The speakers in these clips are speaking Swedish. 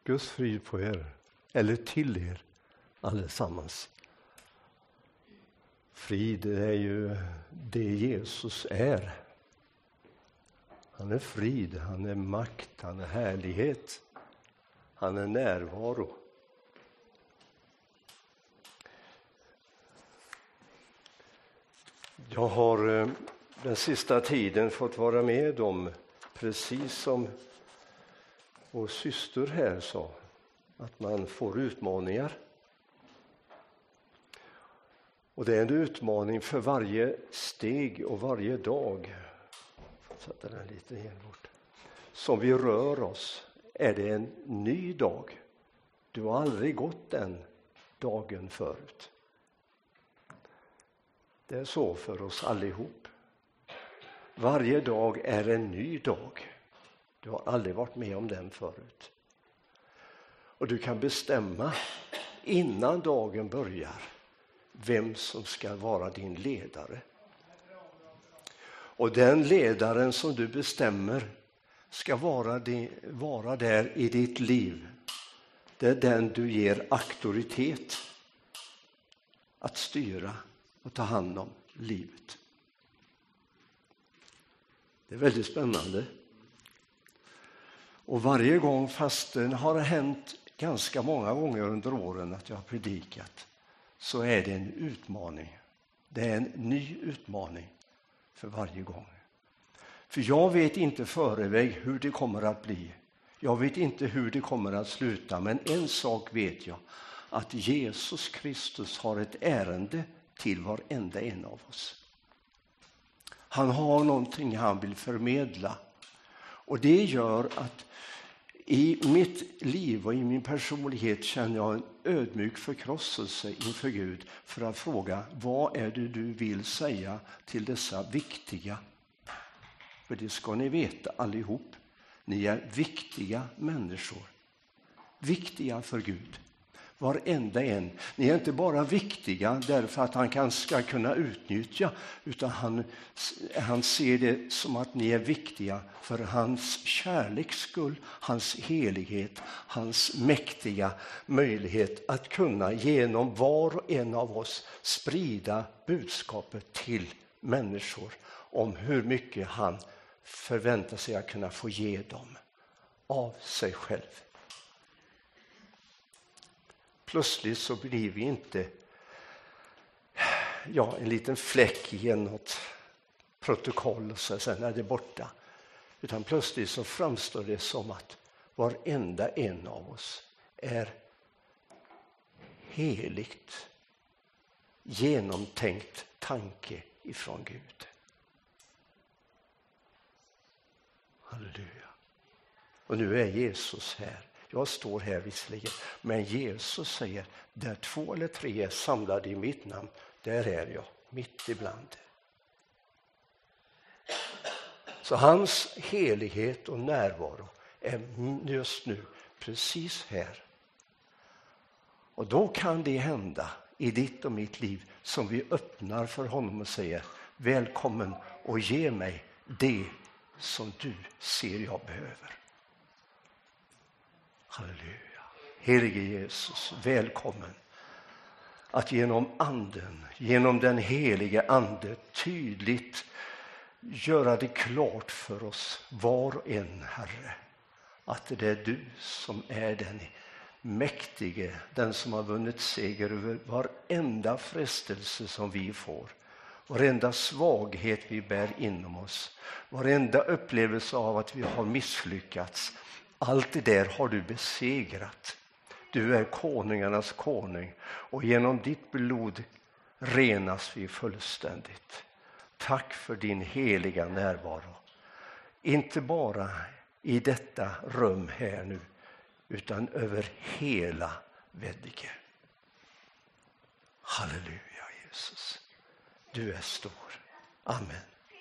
Guds frid på er, eller till er allesammans. Frid är ju det Jesus är. Han är frid, han är makt, han är härlighet, han är närvaro. Jag har den sista tiden fått vara med om, precis som vår syster här sa, att man får utmaningar. Och det är en utmaning för varje steg och varje dag. Sätta den lite här bort. Som vi rör oss är det en ny dag. Du har aldrig gått den dagen förut. Det är så för oss allihop. Varje dag är en ny dag. Du har aldrig varit med om den förut. Och du kan bestämma innan dagen börjar vem som ska vara din ledare. Och den ledaren som du bestämmer ska vara där i ditt liv. Det är den du ger auktoritet att styra och ta hand om livet. Det är väldigt spännande. Och varje gång, fast det har hänt ganska många gånger under åren att jag har predikat, så är det en utmaning. Det är en ny utmaning för varje gång. För jag vet inte föreväg hur det kommer att bli. Jag vet inte hur det kommer att sluta, men en sak vet jag. Att Jesus Kristus har ett ärende till varenda en av oss. Han har någonting han vill förmedla. Och det gör att i mitt liv och i min personlighet känner jag en ödmjuk förkrosselse inför Gud för att fråga, vad är det du vill säga till dessa viktiga? För det ska ni veta allihop. Ni är viktiga människor. Viktiga för Gud. Varenda en. Ni är inte bara viktiga därför att han ska kunna utnyttja, utan han ser det som att ni är viktiga för hans kärleks skull, hans helighet, hans mäktiga möjlighet att kunna genom var och en av oss sprida budskapet till människor om hur mycket han förväntar sig att kunna få ge dem av sig själv. Plötsligt så blir vi inte en liten fläck i något protokoll och sen är det borta. Utan plötsligt så framstår det som att varenda en av oss är heligt, genomtänkt tanke ifrån Gud. Halleluja. Och nu är Jesus här. Jag står här visserligen, men Jesus säger, där 2 eller 3 är samlade i mitt namn, där är jag, mitt ibland. Så hans helighet och närvaro är just nu precis här. Och då kan det hända i ditt och mitt liv som vi öppnar för honom och säger, välkommen och ge mig det som du ser jag behöver. Halleluja. Helige Jesus, välkommen att genom anden, genom den helige ande tydligt göra det klart för oss var och en, Herre, att det är du som är den mäktige, den som har vunnit seger över varenda frestelse som vi får. Varenda svaghet vi bär inom oss, varenda upplevelse av att vi har misslyckats. Allt det där har du besegrat. Du är konungarnas konung och genom ditt blod renas vi fullständigt. Tack för din heliga närvaro. Inte bara i detta rum här nu, utan över hela Veddige. Halleluja Jesus. Du är stor. Amen.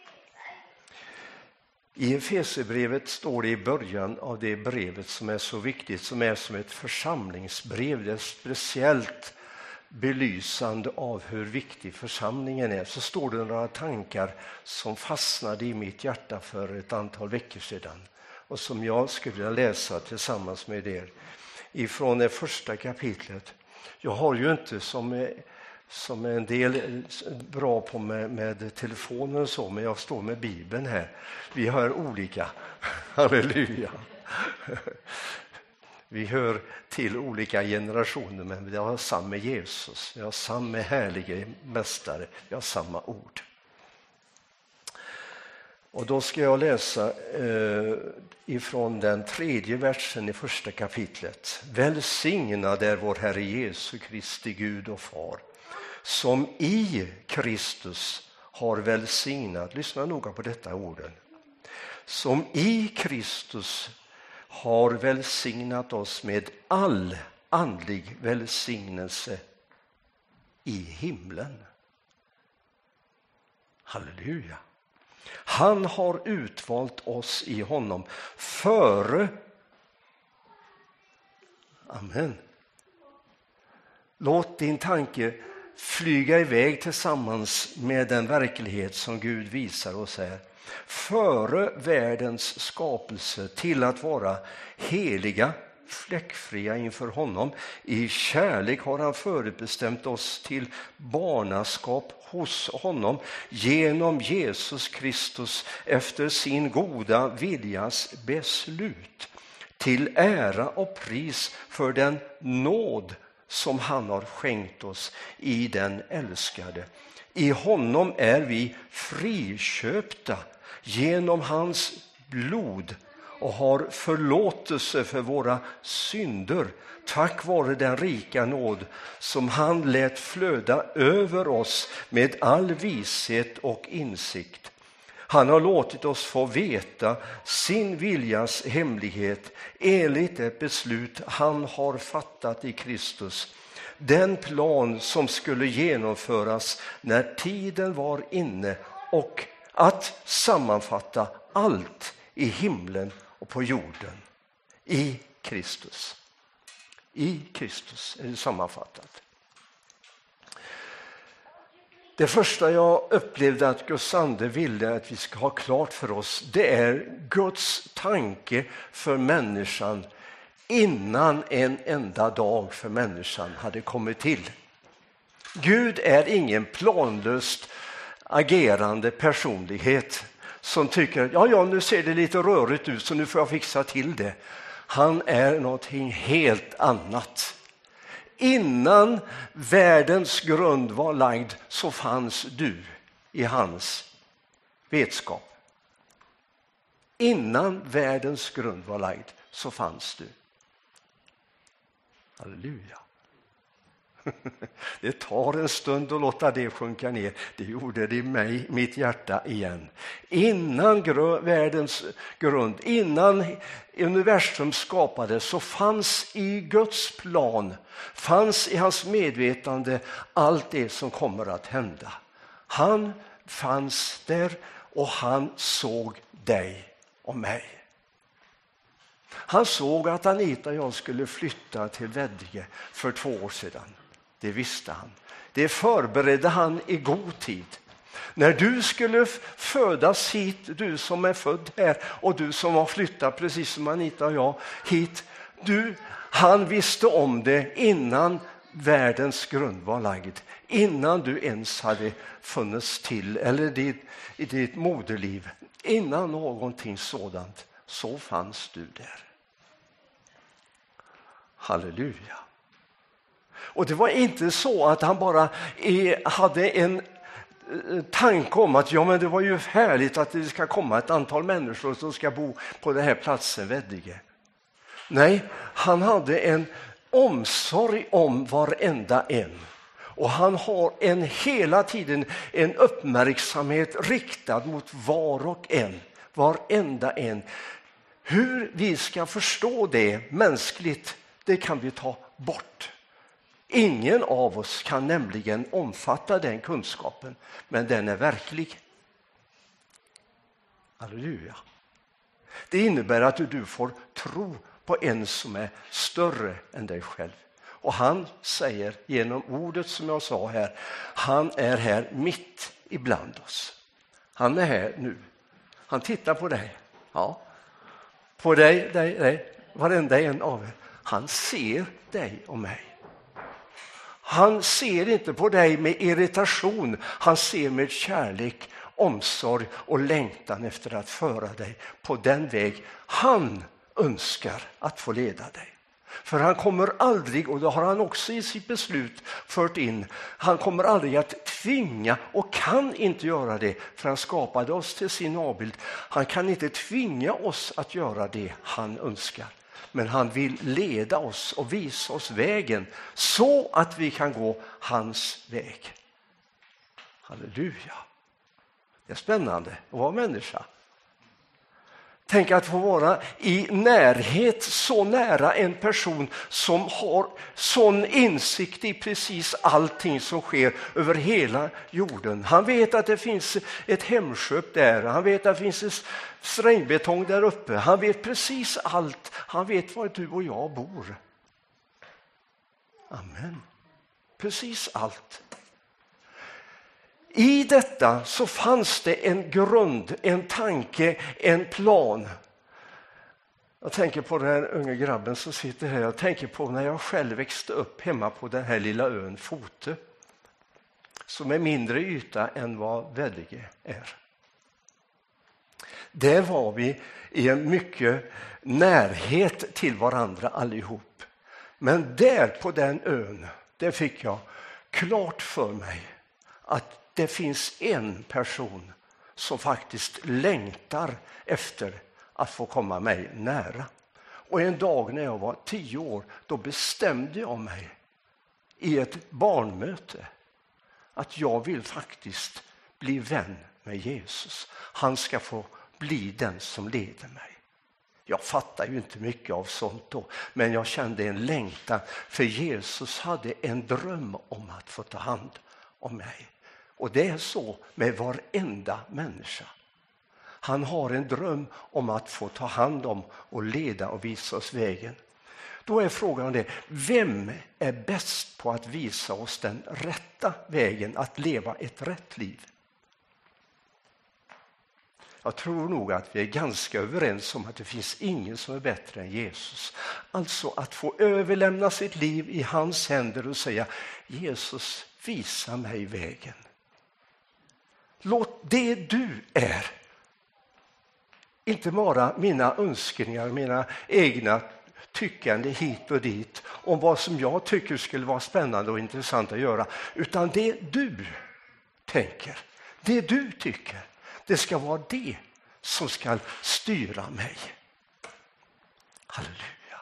I Efesierbrevet står det i början av det brevet som är så viktigt, som är som ett församlingsbrev. Det är speciellt belysande av hur viktig församlingen är. Så står det några tankar som fastnade i mitt hjärta för ett antal veckor sedan och som jag skulle vilja läsa tillsammans med er. ifrån det första kapitlet. Jag har ju inte som en del bra på med telefonen och så, men jag står med Bibeln här. Vi hör olika. Halleluja. Vi hör till olika generationer, men vi har samma Jesus. Vi har samma härliga mästare. Vi har samma ord. Och då ska jag läsa ifrån den 3:e versen i första kapitlet. Välsignad är vår Herre Jesu Kristi Gud och Far, som i Kristus har välsignat, lyssna noga på detta orden, som i Kristus har välsignat oss med all andlig välsignelse i himlen. Halleluja. Han har utvalt oss i honom före. Amen. Låt din tanke flyga iväg tillsammans med den verklighet som Gud visar oss här. Före världens skapelse till att vara heliga, fläckfria inför honom. I kärlek har han förutbestämt oss till barnaskap hos honom genom Jesus Kristus efter sin goda viljas beslut, till ära och pris för den nåd som han har skänkt oss i den älskade. I honom är vi friköpta genom hans blod och har förlåtelse för våra synder tack vare den rika nåd som han lät flöda över oss med all vishet och insikt. Han har låtit oss få veta sin viljas hemlighet enligt ett beslut han har fattat i Kristus. Den plan som skulle genomföras när tiden var inne och att sammanfatta allt i himlen och på jorden i Kristus. I Kristus är det sammanfattat. Det första jag upplevde att Guds ande ville att vi ska ha klart för oss, det är Guds tanke för människan innan en enda dag för människan hade kommit till. Gud är ingen planlöst agerande personlighet som tycker ja, nu ser det lite rörigt ut så nu får jag fixa till det. Han är någonting helt annat. Innan världens grund var lagd så fanns du i hans vetskap. Innan världens grund var lagd så fanns du. Halleluja. Det tar en stund att låta det sjunka ner. Det gjorde det i mitt hjärta igen. Innan världens grund, innan universum skapades så fanns i Guds plan, fanns i hans medvetande allt det som kommer att hända. Han fanns där och han såg dig och mig. Han såg att Anita och jag skulle flytta till Veddige för 2 år sedan. Det visste han. Det förberedde han i god tid. När du skulle födas hit, du som är född här och du som har flyttat precis som Anita och jag hit. Han visste om det innan världens grund var lagd. Innan du ens hade funnits till eller i ditt moderliv. Innan någonting sådant så fanns du där. Halleluja. Och det var inte så att han bara hade en tanke om att men det var ju härligt att det ska komma ett antal människor som ska bo på den här platsen Veddige. Nej, han hade en omsorg om varenda en. Och han har hela tiden en uppmärksamhet riktad mot var och en. Varenda en. Hur vi ska förstå det mänskligt, det kan vi ta bort. Ingen av oss kan nämligen omfatta den kunskapen, men den är verklig. Halleluja. Det innebär att du får tro på en som är större än dig själv. Och han säger genom ordet som jag sa här, han är här mitt ibland oss. Han är här nu. Han tittar på dig. Ja. På dig, varenda en av er. Han ser dig och mig. Han ser inte på dig med irritation. Han ser med kärlek, omsorg och längtan efter att föra dig på den väg han önskar att få leda dig. För han kommer aldrig, och det har han också i sitt beslut fört in, han kommer aldrig att tvinga och kan inte göra det, för han skapade oss till sin avbild. Han kan inte tvinga oss att göra det han önskar. Men han vill leda oss och visa oss vägen så att vi kan gå hans väg. Halleluja. Det är spännande att vara människa. Tänk att få vara i närhet, så nära en person som har sån insikt i precis allting som sker över hela jorden. Han vet att det finns ett hemsköp där, han vet att det finns ett strängbetong där uppe. Han vet precis allt, han vet var du och jag bor. Amen. Precis allt. I detta så fanns det en grund, en tanke, en plan. Jag tänker på den här unga grabben som sitter här. Jag tänker på när jag själv växte upp hemma på den här lilla ön Fotö. Som är mindre yta än vad Vellinge är. Där var vi i en mycket närhet till varandra allihop. Men där på den ön, där fick jag klart för mig att det finns en person som faktiskt längtar efter att få komma mig nära. Och en dag när jag var 10 år, då bestämde jag mig i ett barnmöte att jag vill faktiskt bli vän med Jesus. Han ska få bli den som leder mig. Jag fattar ju inte mycket av sånt då, men jag kände en längtan, för Jesus hade en dröm om att få ta hand om mig. Och det är så med varenda människa. Han har en dröm om att få ta hand om och leda och visa oss vägen. Då är frågan det, vem är bäst på att visa oss den rätta vägen att leva ett rätt liv? Jag tror nog att vi är ganska överens om att det finns ingen som är bättre än Jesus. Alltså att få överlämna sitt liv i hans händer och säga, Jesus, visa mig vägen. Låt det du är, inte bara mina önskningar, mina egna tyckande hit och dit om vad som jag tycker skulle vara spännande och intressant att göra, utan det du tänker, det du tycker, det ska vara det som ska styra mig. Halleluja.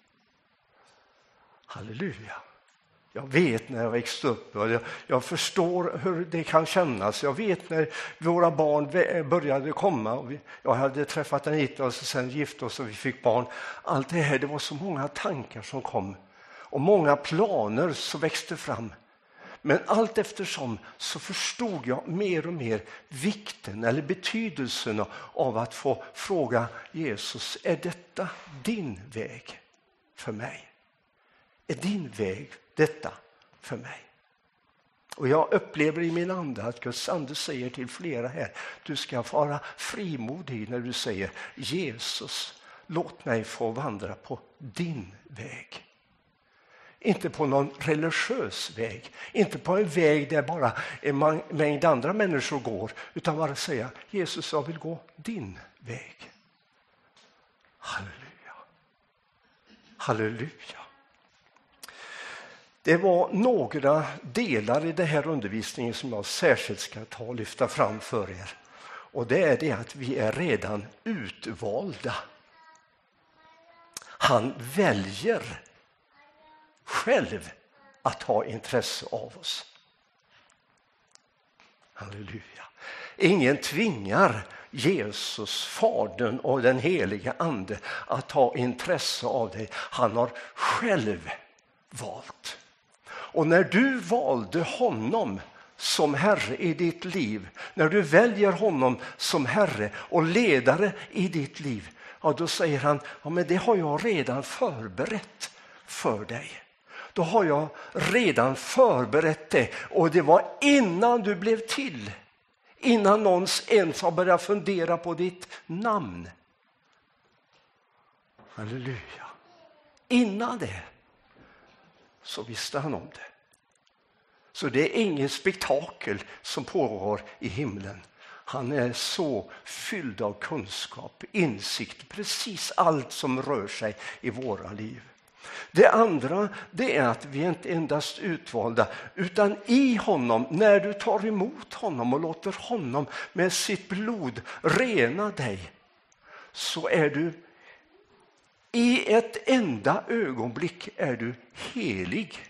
Halleluja. Jag vet när jag växte upp och jag förstår hur det kan kännas. Jag vet när våra barn började komma. Och jag hade träffat Anita och sen gift oss och vi fick barn. Allt det här, det var så många tankar som kom. Och många planer som växte fram. Men allt eftersom så förstod jag mer och mer vikten eller betydelsen av att få fråga Jesus, är detta din väg för mig? Är din väg detta för mig? Och jag upplever i min ande att Guds ande säger till flera här, du ska vara frimodig när du säger, Jesus, låt mig få vandra på din väg. Inte på någon religiös väg, inte på en väg där bara en mängd andra människor går, utan bara säga, Jesus, jag vill gå din väg. Halleluja. Halleluja. Det var några delar i den här undervisningen som jag särskilt ska ta och lyfta fram för er. Och det är det att vi är redan utvalda. Han väljer själv att ha intresse av oss. Halleluja. Ingen tvingar Jesus, Fadern och den heliga ande att ha intresse av dig. Han har själv valt. Och när du valde honom som Herre i ditt liv, när du väljer honom som Herre och ledare i ditt liv, ja, då säger han, ja, men det har jag redan förberett för dig. Då har jag redan förberett det, och det var innan du blev till, innan någon ens har börjat fundera på ditt namn. Halleluja. innan det så visste han om det. Så det är ingen spektakel som pågår i himlen. Han är så fylld av kunskap, insikt, precis allt som rör sig i våra liv. Det andra, det är att vi inte endast utvalda, utan i honom, när du tar emot honom och låter honom med sitt blod rena dig, så är du i ett enda ögonblick är du helig.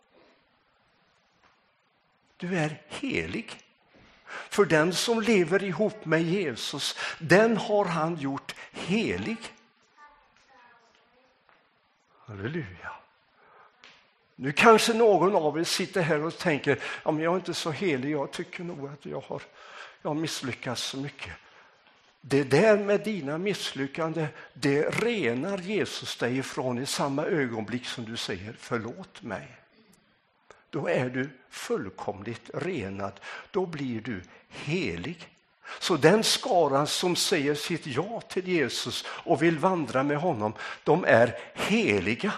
Du är helig. För den som lever ihop med Jesus, den har han gjort helig. Halleluja. Nu kanske någon av er sitter här och tänker, ja, men jag är inte så helig, jag tycker nog att jag har misslyckats så mycket. Det där med dina misslyckande, det renar Jesus dig ifrån i samma ögonblick som du säger förlåt mig. Då är du fullkomligt renad. Då blir du helig. Så den skaran som säger sitt ja till Jesus och vill vandra med honom, de är heliga.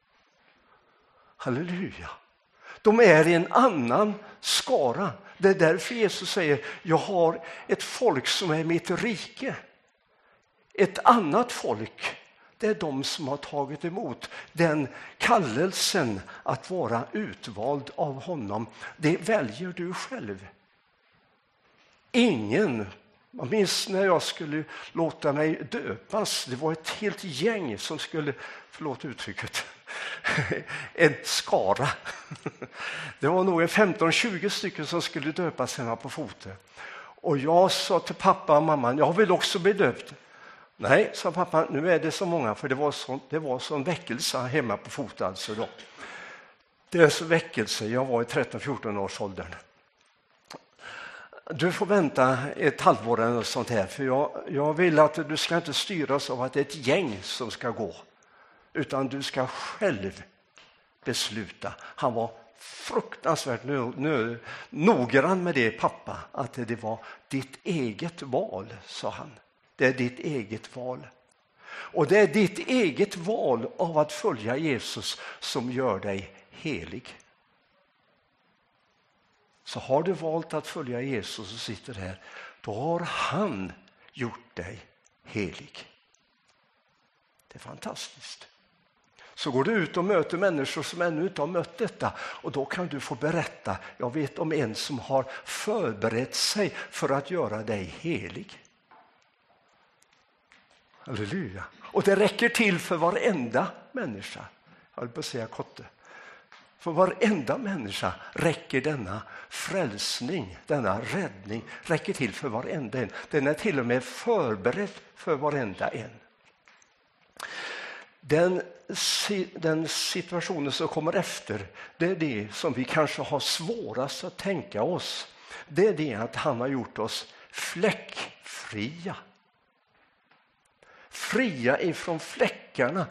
Halleluja. De är i en annan skara. Det är därför Jesus säger, jag har ett folk som är mitt rike. Ett annat folk, det är de som har tagit emot den kallelsen att vara utvald av honom. Det väljer du själv. Ingen, jag minns när jag skulle låta mig döpas, det var ett helt gäng som skulle, förlåt uttrycket, en skara. Det var nog 15-20 stycken som skulle döpas hemma på Fote. Och jag sa till pappa och mamma, jag vill också bli döpt. Nej, sa pappa, nu är det så många, för det var sån väckelse hemma på Fote alltså då. Det är så väckelse, jag var i 13-14 års åldern. Du får vänta ett halvår eller sånt här, för jag vill att du ska inte styras av att det är ett gäng som ska gå, utan du ska själv besluta. Han var fruktansvärt noggrann med det, pappa, att det var ditt eget val, sa han. Det är ditt eget val. Och det är ditt eget val av att följa Jesus som gör dig helig. Så har du valt att följa Jesus och sitter här, då har han gjort dig helig. Det är fantastiskt. Så går du ut och möter människor som ännu inte har mött detta, och då kan du få berätta, jag vet om en som har förberett sig för att göra dig helig. Halleluja. Och det räcker till för varenda människa. Jag vill bara säga kotte. För varenda människa räcker denna frälsning, denna räddning, räcker till för varenda en. Den är till och med förberedd för varenda en. Den situationen som kommer efter, det är det som vi kanske har svårast att tänka oss. Det är det att han har gjort oss fläckfria. Fria ifrån fläckarna,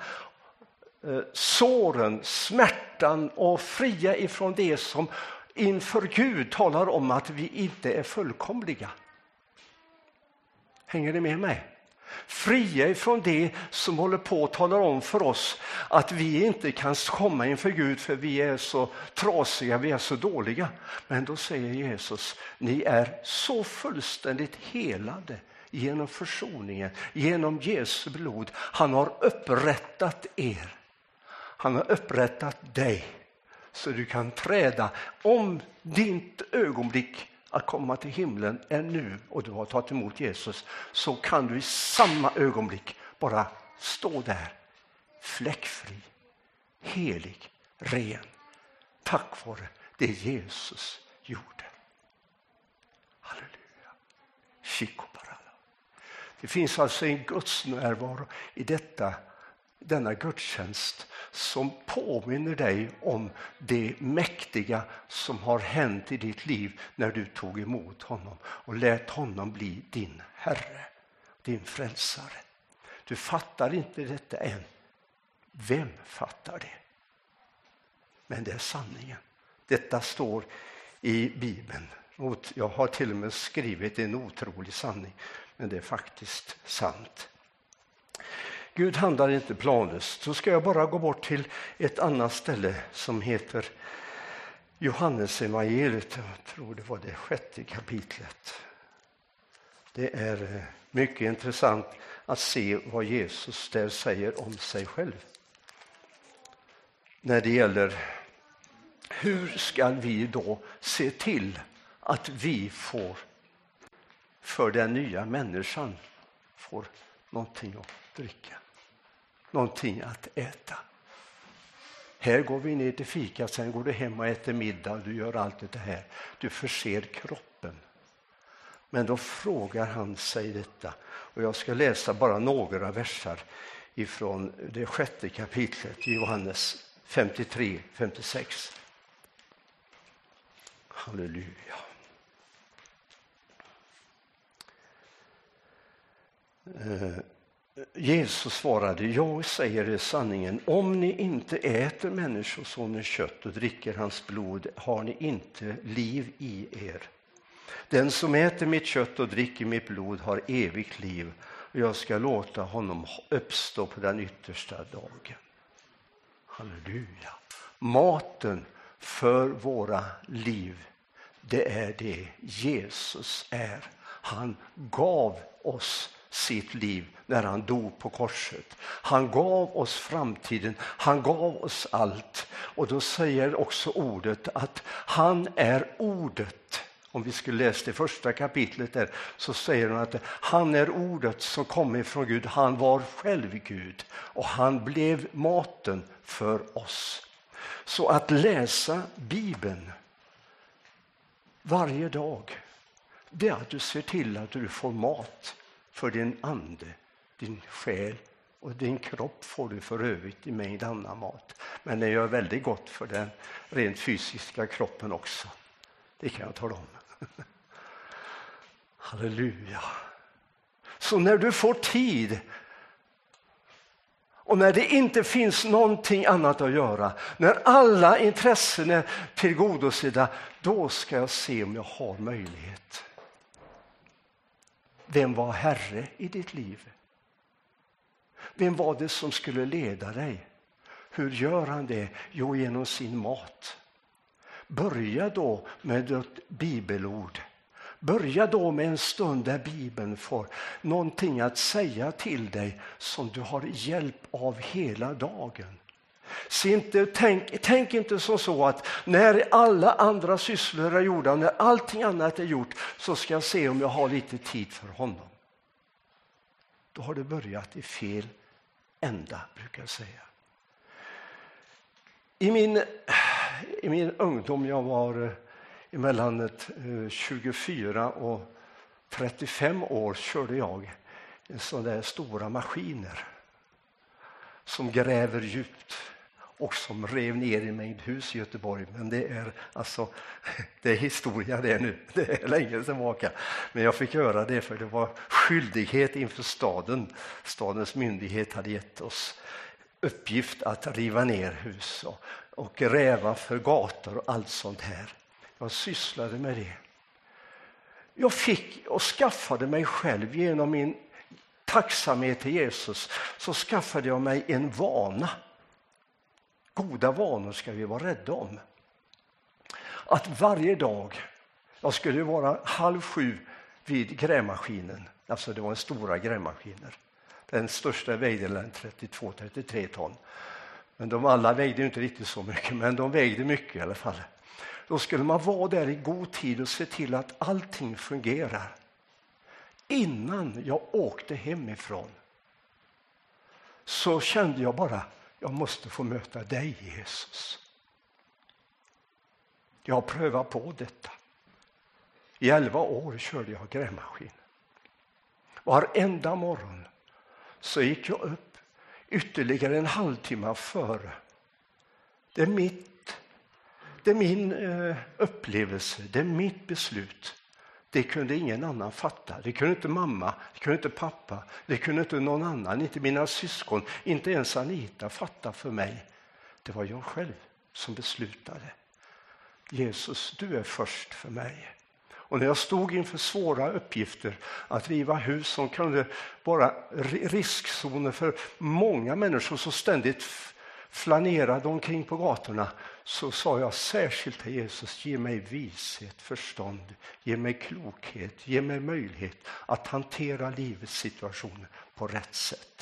såren, smärtan, och fria ifrån det som inför Gud talar om att vi inte är fullkomliga. Hänger ni med mig? Fria ifrån det som håller på att tala om för oss att vi inte kan komma inför Gud för vi är så trasiga, vi är så dåliga. Men då säger Jesus, ni är så fullständigt helade genom försoningen, genom Jesu blod. Han har upprättat er. Han har upprättat dig så du kan träda. Om ditt ögonblick att komma till himlen är nu och du har tagit emot Jesus, så kan du i samma ögonblick bara stå där fläckfri, helig, ren. Tack vare det Jesus gjorde. Halleluja. Shikoparala. Det finns alltså en Guds närvaro i denna gudstjänst som påminner dig om det mäktiga som har hänt i ditt liv när du tog emot honom och lät honom bli din Herre, din frälsare. Du fattar inte detta än. Vem fattar det? Men det är sanningen. Detta står i Bibeln. Jag har till och med skrivit en otrolig sanning, men det är faktiskt sant. Gud handlar inte planlöst. Så ska jag bara gå bort till ett annat ställe som heter Johannes evangeliet. Jag tror det var det 6:e kapitlet. Det är mycket intressant att se vad Jesus där säger om sig själv. När det gäller hur ska vi då se till att vi får för den nya människan får någonting att dricka, någonting att äta. Här går vi ner till fika, sen går du hem och äter middag och du gör allt det här. Du förser kroppen. Men då frågar han sig detta. Och jag ska läsa bara några versar ifrån det 6:e kapitlet i Johannes 53-56. Halleluja. Jesus svarade, jag säger er sanningen, om ni inte äter människosonens kött och dricker hans blod har ni inte liv i er. Den som äter mitt kött och dricker mitt blod har evigt liv och jag ska låta honom uppstå på den yttersta dagen. Halleluja. Maten för våra liv, det är det Jesus är. Han gav oss sitt liv när han dog på korset. Han gav oss framtiden. Han gav oss allt. Och då säger också ordet att han är ordet. Om vi skulle läsa det första kapitlet där så säger han att han är ordet som kommer från Gud. Han var själv Gud och han blev maten för oss. Så att läsa Bibeln varje dag, det är att du ser till att du får mat för din ande, din själ och din kropp får du för övrigt i mängd annan mat. Men det gör väldigt gott för den rent fysiska kroppen också. Det kan jag tala om. Halleluja. Så när du får tid och när det inte finns någonting annat att göra, när alla intressen är tillgodosedda, då ska jag se om jag har möjlighet. Vem var herre i ditt liv? Vem var det som skulle leda dig? Hur gör han det? Jo, genom sin mat. Börja då med ett bibelord. Börja då med en stund där Bibeln får någonting att säga till dig som du har hjälp av hela dagen. Tänk inte så att när alla andra sysslor är gjorda, när allting annat är gjort, så ska jag se om jag har lite tid för honom. Då har du börjat i fel ända, brukar jag säga. I min ungdom, jag var mellan 24 och 35 år, körde jag sådana där stora maskiner som gräver djupt och som rev ner i mängd hus i Göteborg. Men det är historia det nu. Det är länge sedan vaka. Men jag fick göra det för det var skyldighet inför staden. Stadens myndighet hade gett oss uppgift att riva ner hus och gräva för gator och allt sånt här. Jag sysslade med det. Jag fick och skaffade mig själv genom min tacksamhet till Jesus, så skaffade jag mig en vana. Goda vanor ska vi vara rädda om. Att varje dag, jag skulle vara 6:30 vid grävmaskinen. Alltså det var en stora grävmaskiner. Den största vägde 32-33 ton. Men de alla vägde inte riktigt så mycket, men de vägde mycket i alla fall. Då skulle man vara där i god tid och se till att allting fungerar. Innan jag åkte hemifrån så kände jag bara, jag måste få möta dig, Jesus. Jag har prövat på detta. I 11 år körde jag grävmaskin. Varenda morgon så gick jag upp ytterligare en halvtimme före. Det är min upplevelse, det är mitt beslut. Det kunde ingen annan fatta. Det kunde inte mamma, det kunde inte pappa, det kunde inte någon annan, inte mina syskon, inte ens Anita fatta för mig. Det var jag själv som beslutade. Jesus, du är först för mig. Och när jag stod inför svåra uppgifter att riva hus som kunde vara riskzoner för många människor som ständigt flanerade omkring på gatorna, så sa jag särskilt till Jesus: ge mig vishet, förstånd, ge mig klokhet, ge mig möjlighet att hantera livets situationer på rätt sätt.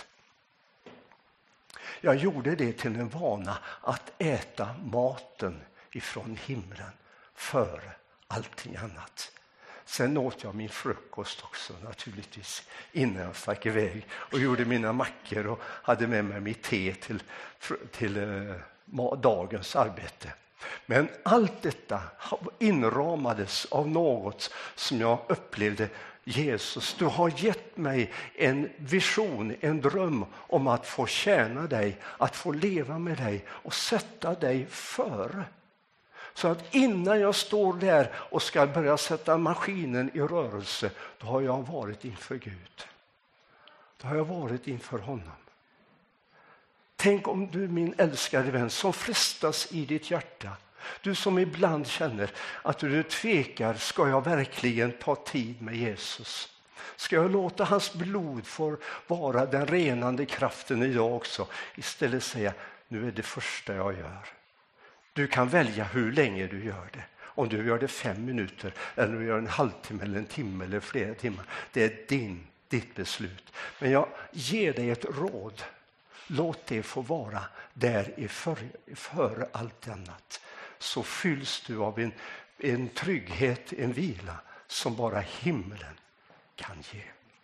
Jag gjorde det till en vana att äta maten ifrån himlen före allting annat. Sen åt jag min frukost också naturligtvis innan jag stack iväg och gjorde mina mackor och hade med mig mitt te till dagens arbete. Men allt detta inramades av något som jag upplevde: Jesus, du har gett mig en vision, en dröm om att få tjäna dig, att få leva med dig och sätta dig före. Så att innan jag står där och ska börja sätta maskinen i rörelse, då har jag varit inför Gud. Då har jag varit inför honom. Tänk om du, min älskade vän, som frestas i ditt hjärta, du som ibland känner att du tvekar: ska jag verkligen ta tid med Jesus? Ska jag låta hans blod få vara den renande kraften idag också? Istället säga: nu är det första jag gör. Du kan välja hur länge du gör det. Om du gör det 5 minuter eller du gör en halvtimme eller en timme eller flera timmar. Det är ditt beslut. Men jag ger dig ett råd. Låt det få vara där före allt annat. Så fylls du av en trygghet, en vila som bara himlen kan ge.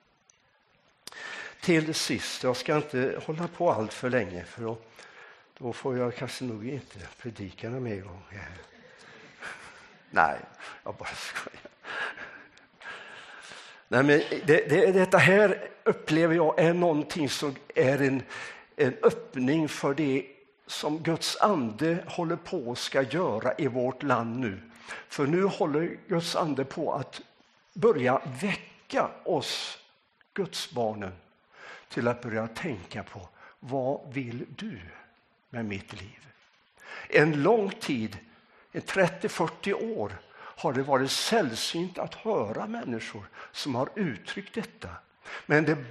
Till sist, jag ska inte hålla på allt för länge, för då får jag kanske nog inte predika någon mer gång. Nej, jag bara skojar. Nej, men detta här upplever jag är någonting som är en öppning för det som Guds ande håller på att ska göra i vårt land nu. För nu håller Guds ande på att börja väcka oss, Guds barnen, till att börja tänka på: vad vill du med mitt liv? En lång tid, 30-40 år, har det varit sällsynt att höra människor som har uttryckt detta. Men det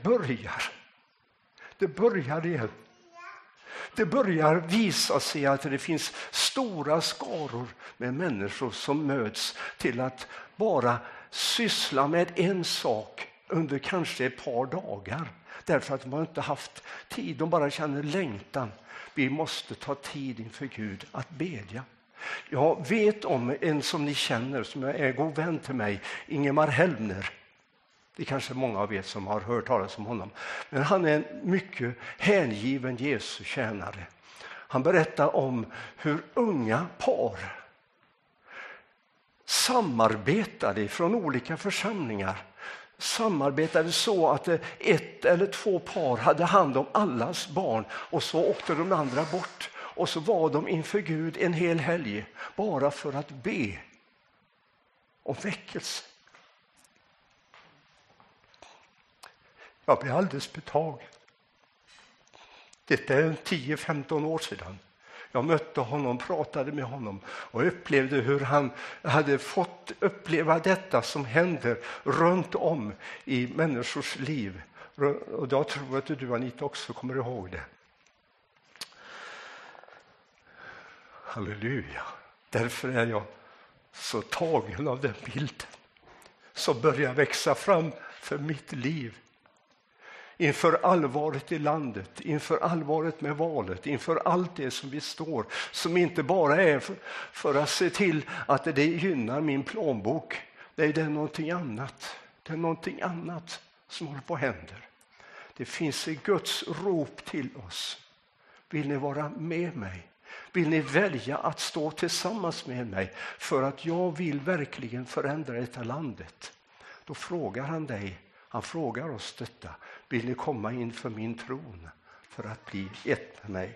börjar igen. Det börjar visa sig att det finns stora skaror med människor som möts till att bara syssla med en sak under kanske ett par dagar. Därför att de har inte haft tid, de bara känner längtan. Vi måste ta tid inför Gud att bedja. Jag vet om en som ni känner, som är god vän till mig, Ingemar Helmner. Det kanske många vet som har hört talas om honom. Men han är en mycket hängiven Jesu tjänare. Han berättar om hur unga par samarbetade från olika församlingar. Samarbetade så att 1 eller 2 par hade hand om allas barn och så åkte de andra bort. Och så var de inför Gud en hel helg bara för att be om väckelse. Jag blev alldeles betagen. Detta är 10-15 år sedan. Jag mötte honom, pratade med honom och upplevde hur han hade fått uppleva detta som händer runt om i människors liv. Och jag tror att du, Anita, också kommer ihåg det. Halleluja. Därför är jag så tagen av den bilden som börjar växa fram för mitt liv. Inför allvaret i landet, inför allvaret med valet, inför allt det som vi står, som inte bara är för att se till att det gynnar min plånbok. Det är någonting annat. Det är någonting annat som håller på att hända. Det finns ett Guds rop till oss. Vill ni vara med mig? Vill ni välja att stå tillsammans med mig för att jag vill verkligen förändra detta landet? Då frågar han dig, han frågar oss detta. Vill ni komma in för min tron för att bli ett med mig?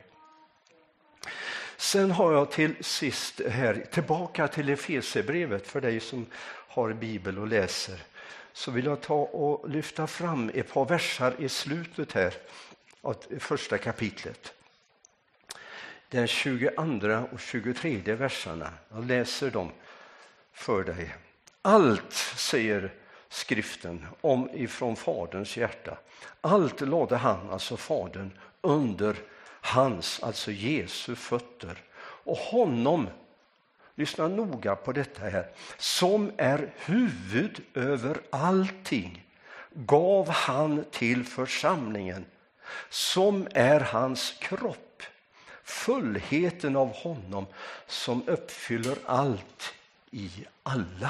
Sen har jag till sist här, tillbaka till Efesierbrevet för dig som har Bibel och läser. Så vill jag ta och lyfta fram ett par versar i slutet här av första kapitlet. Den 22 och 23 verserna. Jag läser dem för dig. Allt, säger skriften, om ifrån faderns hjärta. Allt lade han, alltså fadern, under hans, alltså Jesu fötter. Och honom, lyssna noga på detta här, som är huvud över allting, gav han till församlingen, som är hans kropp, fullheten av honom som uppfyller allt i alla.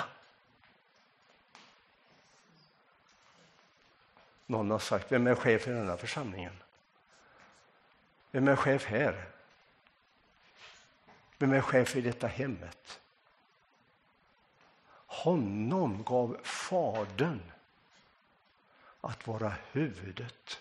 Någon har sagt, vem är chef i denna församlingen? Vem är chef här? Vem är chef i detta hemmet? Honom gav fadern att vara huvudet.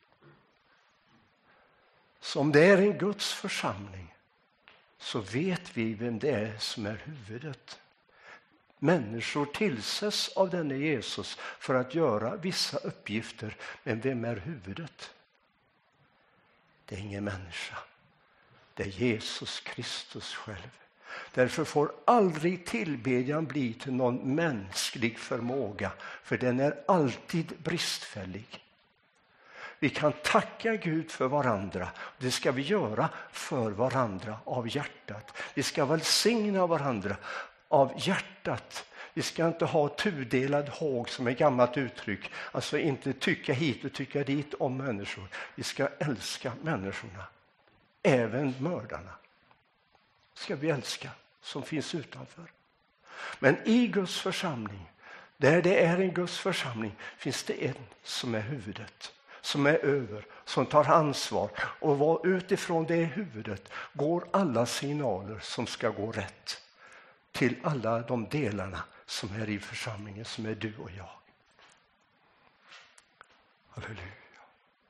Så om det är en Guds församling så vet vi vem det är som är huvudet. Människor tillsätts av denne Jesus för att göra vissa uppgifter, men vem är huvudet? Det är ingen människa. Det är Jesus Kristus själv. Därför får aldrig tillbedjan bli till någon mänsklig förmåga, för den är alltid bristfällig. Vi kan tacka Gud för varandra. Det ska vi göra för varandra av hjärtat. Vi ska välsigna varandra av hjärtat. Vi ska inte ha tudelad håg som är gammalt uttryck. Alltså inte tycka hit och tycka dit om människor. Vi ska älska människorna. Även mördarna ska vi älska som finns utanför. Men i Guds församling, där det är en Guds församling, finns det en som är huvudet. Som är över, som tar ansvar. Och utifrån det huvudet går alla signaler som ska gå rätt till alla de delarna som är i församlingen, som är du och jag. Halleluja.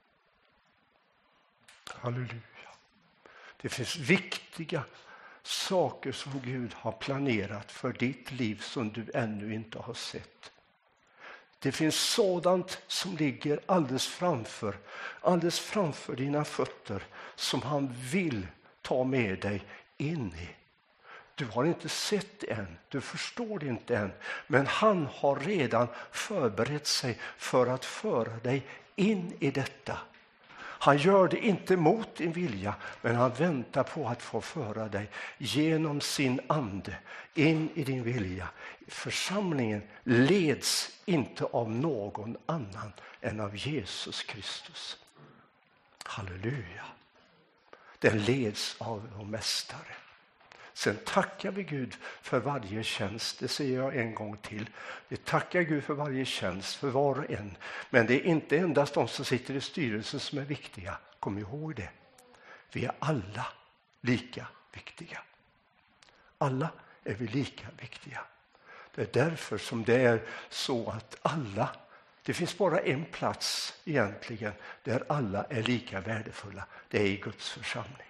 Halleluja. Det finns viktiga saker som Gud har planerat för ditt liv som du ännu inte har sett. Det finns sådant som ligger alldeles framför dina fötter som han vill ta med dig in i. Du har inte sett det än, du förstår det inte än, men han har redan förberett sig för att föra dig in i detta. Han gör det inte mot din vilja, men han väntar på att få föra dig genom sin ande in i din vilja. Församlingen leds inte av någon annan än av Jesus Kristus. Halleluja. Den leds av vår mästare. Sen tackar vi Gud för varje tjänst, det säger jag en gång till. Vi tackar Gud för varje tjänst, för var och en. Men det är inte endast de som sitter i styrelsen som är viktiga. Kom ihåg det. Vi är alla lika viktiga. Alla är vi lika viktiga. Det är därför som det är så att alla, det finns bara en plats egentligen där alla är lika värdefulla. Det är i Guds församling.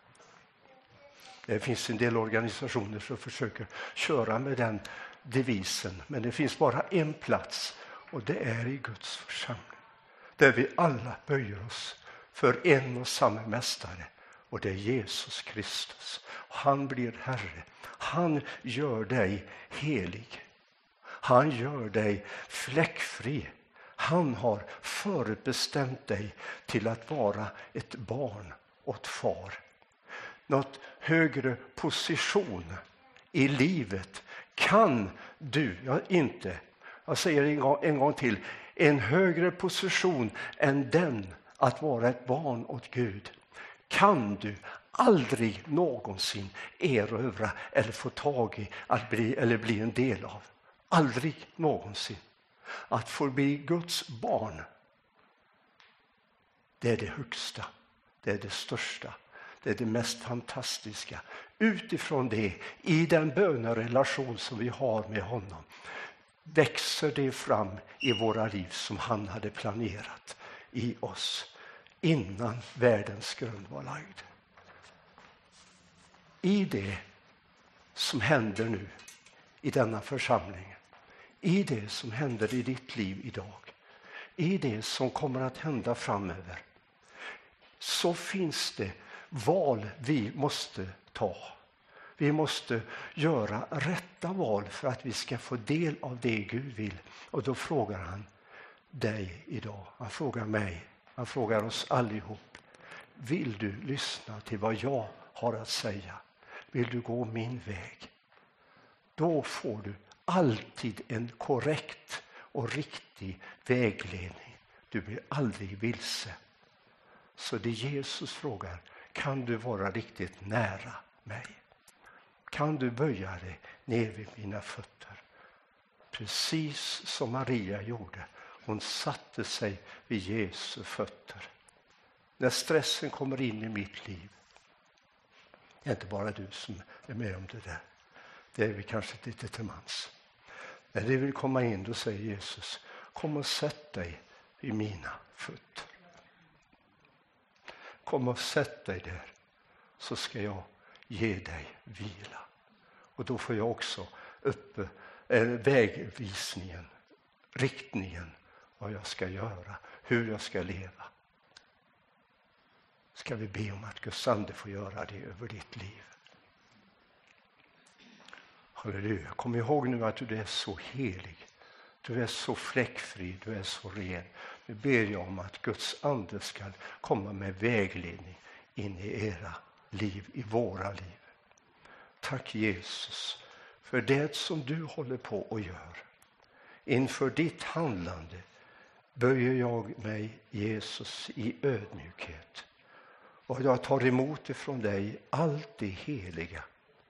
Det finns en del organisationer som försöker köra med den devisen. Men det finns bara en plats och det är i Guds församling. Där vi alla böjer oss för en och samma mästare. Och det är Jesus Kristus. Han blir Herre. Han gör dig helig. Han gör dig fläckfri. Han har förutbestämt dig till att vara ett barn åt far. Något högre position i livet kan du inte. Jag säger en gång till. En högre position än den att vara ett barn åt Gud kan du aldrig någonsin erövra eller få tag i eller bli en del av. Aldrig någonsin. Att få bli Guds barn, det är det högsta, det är det största. Det är det mest fantastiska. Utifrån det, i den bönarelation som vi har med honom, växer det fram i våra liv som han hade planerat i oss innan världens grund var lagd. I det som händer nu i denna församling, i det som händer i ditt liv idag, i det som kommer att hända framöver, så finns det val vi måste ta. Vi måste göra rätta val för att vi ska få del av det Gud vill. Och då frågar han dig idag. Han frågar mig. Han frågar oss allihop. Vill du lyssna till vad jag har att säga? Vill du gå min väg? Då får du alltid en korrekt och riktig vägledning. Du blir aldrig vilse. Så det Jesus frågar, kan du vara riktigt nära mig? Kan du böja dig ner vid mina fötter? Precis som Maria gjorde. Hon satte sig vid Jesu fötter. När stressen kommer in i mitt liv. Det är inte bara du som är med om det där. Det är vi kanske lite till mans. När det vill komma in, då säger Jesus, kom och sätt dig vid mina fötter. Kom och sätt dig där, så ska jag ge dig vila. Och då får jag också vägvisningen, riktningen, vad jag ska göra, hur jag ska leva. Ska vi be om att Guds ande får göra det över ditt liv. Halleluja. Kom ihåg nu att du är så helig. Du är så fläckfri, du är så ren. Nu ber jag om att Guds ande ska komma med vägledning in i era liv, i våra liv. Tack Jesus för det som du håller på och gör. Inför ditt handlande böjer jag mig, Jesus, i ödmjukhet. Och jag tar emot ifrån dig allt det heliga.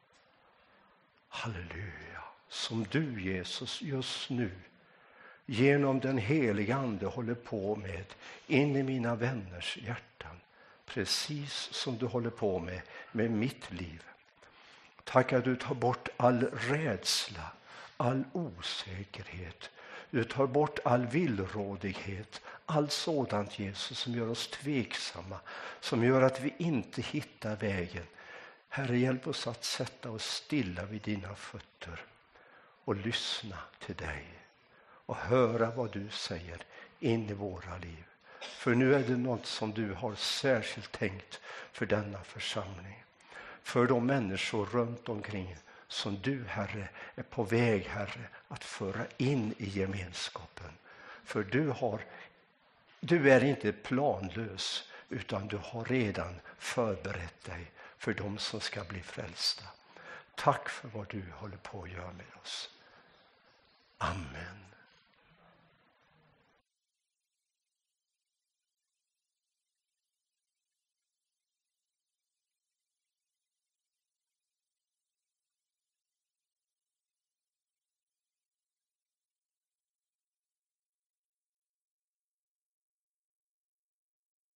Halleluja. Som du, Jesus, just nu genom den heliga ande håller på med in i mina vänners hjärtan. Precis som du håller på med mitt liv. Tack att du tar bort all rädsla, all osäkerhet. Du tar bort all villrådighet, allt sådant Jesus som gör oss tveksamma, som gör att vi inte hittar vägen. Herre, hjälp oss att sätta oss stilla vid dina fötter och lyssna till dig och höra vad du säger in i våra liv. För nu är det något som du har särskilt tänkt för denna församling. För de människor runt omkring som du, Herre, är på väg, Herre, att föra in i gemenskapen. För du är inte planlös, utan du har redan förberett dig för de som ska bli frälsta. Tack för vad du håller på att göra med oss. Amen.